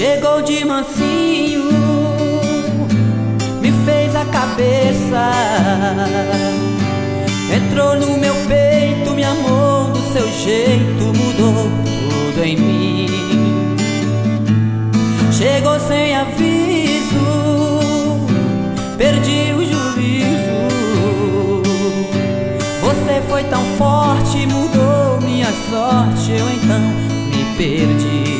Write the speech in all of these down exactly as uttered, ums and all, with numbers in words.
Chegou de mansinho, me fez a cabeça, entrou no meu peito, me amou do seu jeito, mudou tudo em mim. Chegou sem aviso, perdi o juízo. Você foi tão forte, mudou minha sorte, eu então me perdi.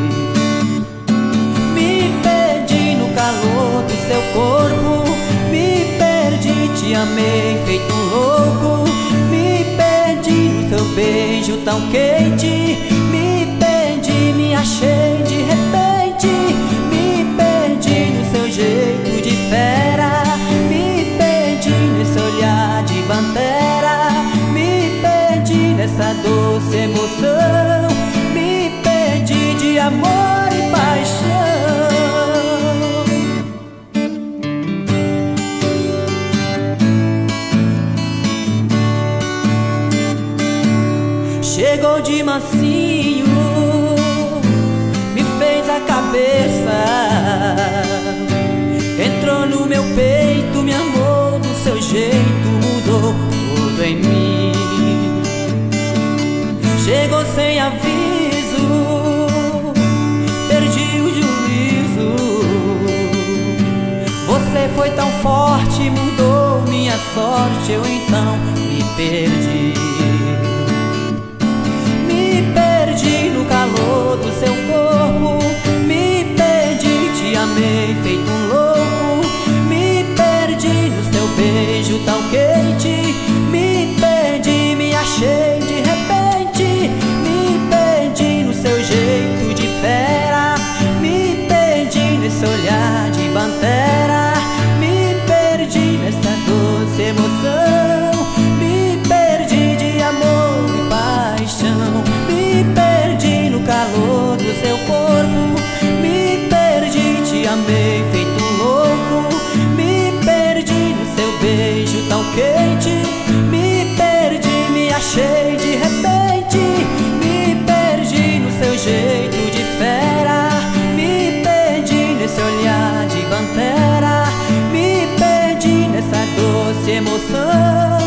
Do seu corpo, me perdi, te amei feito um louco. Me perdi no seu beijo tão quente, me perdi, me achei de repente. Me perdi no seu jeito de fera, me perdi nesse olhar de pantera, me perdi nessa doce emoção, me perdi de amor e paixão. Chegou de mansinho, me fez a cabeça, entrou no meu peito, me amou do seu jeito, mudou tudo em mim. Chegou sem aviso, perdi o juízo. Você foi tão forte, mudou minha sorte, eu então me perdi. Do seu corpo, me perdi, te amei feito um louco. Me perdi no seu beijo tão quente, me perdi, me achei de repente. Me perdi no seu jeito de fera, me perdi nesse olhar de pantera, me perdi nessa doce emoção, me perdi de amor e paixão. Me perdi no calor do seu corpo, me perdi, te amei feito um louco. Me perdi no seu beijo tão quente, me perdi, me achei de repente. Me perdi no seu jeito de fera, me perdi nesse olhar de pantera, me perdi nessa doce emoção.